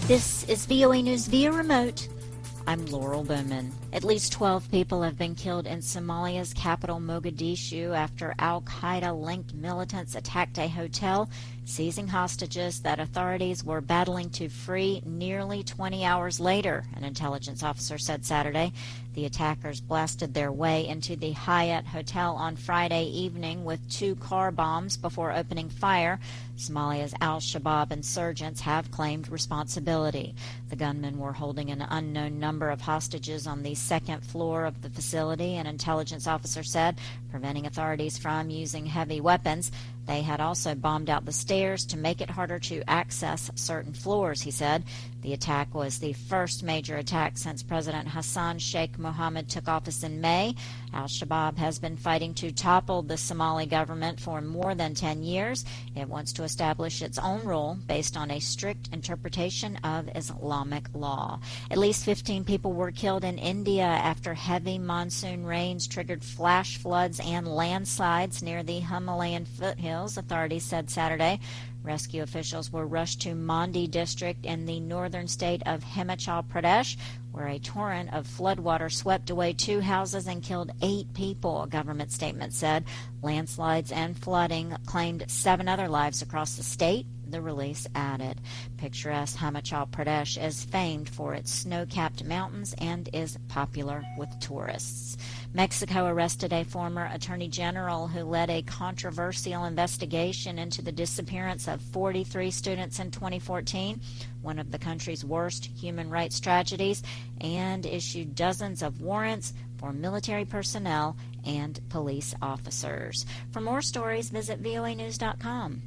This is VOA News via remote. I'm Laurel Bowman. At least 12 people have been killed in Somalia's capital Mogadishu after al-Qaeda-linked militants attacked a hotel, seizing hostages that authorities were battling to free nearly 20 hours later, an intelligence officer said Saturday. The attackers blasted their way into the Hyatt Hotel on Friday evening with 2 car bombs before opening fire. Somalia's al-Shabaab insurgents have claimed responsibility. The gunmen were holding an unknown number of hostages on the second floor of the facility, an intelligence officer said, preventing authorities from using heavy weapons. They had also bombed out the stairs to make it harder to access certain floors, he said. The attack was the first major attack since President Hassan Sheikh Mohammed took office in May. Al-Shabaab has been fighting to topple the Somali government for more than 10 years. It wants to establish its own rule based on a strict interpretation of Islamic law. At least 15 people were killed in India after heavy monsoon rains triggered flash floods and landslides near the Himalayan foothills, authorities said Saturday. Rescue officials were rushed to Mandi district in the northern state of Himachal Pradesh, where a torrent of floodwater swept away 2 houses and killed 8 people, a government statement said. Landslides and flooding claimed 7 other lives across the state, the release added. Picturesque Himachal Pradesh is famed for its snow-capped mountains and is popular with tourists. Mexico arrested a former attorney general who led a controversial investigation into the disappearance of 43 students in 2014, one of the country's worst human rights tragedies, and issued dozens of warrants for military personnel and police officers. For more stories, visit voanews.com.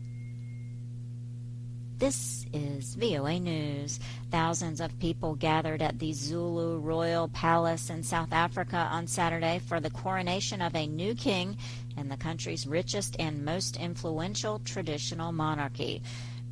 This is VOA News. Thousands of people gathered at the Zulu Royal Palace in South Africa on Saturday for the coronation of a new king in the country's richest and most influential traditional monarchy.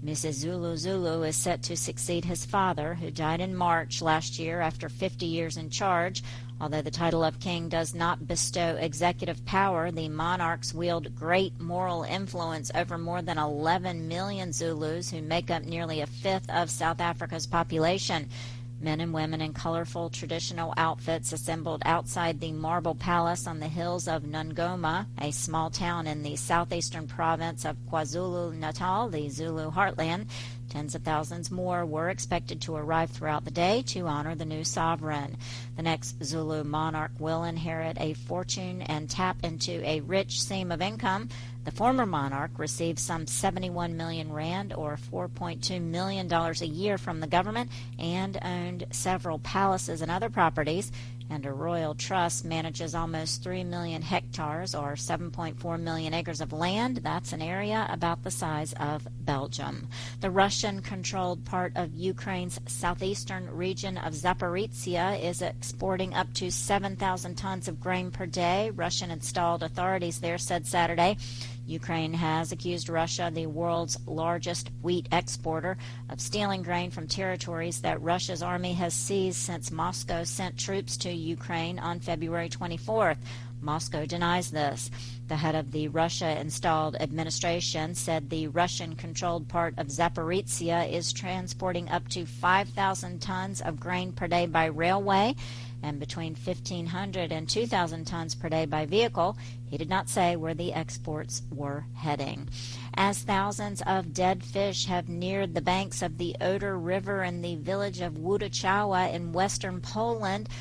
Mrs. Zulu is set to succeed his father, who died in March last year after 50 years in charge. Although the title of king does not bestow executive power, the monarchs wield great moral influence over more than 11 million Zulus, who make up nearly a fifth of South Africa's population. Men and women in colorful traditional outfits assembled outside the Marble Palace on the hills of Ngoma, a small town in the southeastern province of KwaZulu-Natal, the Zulu heartland. Tens of thousands more were expected to arrive throughout the day to honor the new sovereign. The next Zulu monarch will inherit a fortune and tap into a rich seam of income. The former monarch received some 71 million rand, or $4.2 million a year from the government, and owned several palaces and other properties. And a royal trust manages almost 3 million hectares, or 7.4 million acres of land. That's an area about the size of Belgium. The Russian-controlled part of Ukraine's southeastern region of Zaporizhia is exporting up to 7,000 tons of grain per day, Russian-installed authorities there said Saturday. Ukraine has accused Russia, the world's largest wheat exporter, of stealing grain from territories that Russia's army has seized since Moscow sent troops to Ukraine on February 24th. Moscow denies this. The head of the Russia-installed administration said the Russian-controlled part of Zaporizhia is transporting up to 5,000 tons of grain per day by railway and between 1,500 and 2,000 tons per day by vehicle. He did not say where the exports were heading. As thousands of dead fish have neared the banks of the Oder River in the village of Włóczała in western Poland,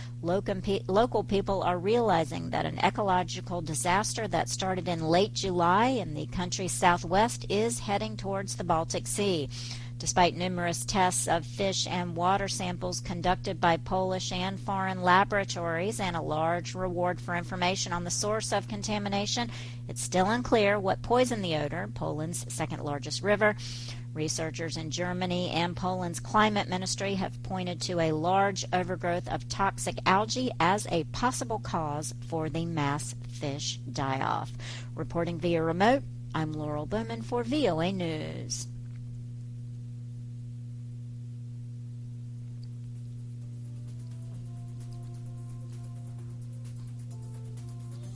local people are realizing that an ecological disaster that started in late July in the country's southwest is heading towards the Baltic Sea. Despite numerous tests of fish and water samples conducted by Polish and foreign laboratories and a large reward for information on the source of contamination, it's still unclear what poisoned the Oder, Poland's second-largest river. Researchers in Germany and Poland's climate ministry have pointed to a large overgrowth of toxic algae as a possible cause for the mass fish die-off. Reporting via remote, I'm Laurel Bowman for VOA News.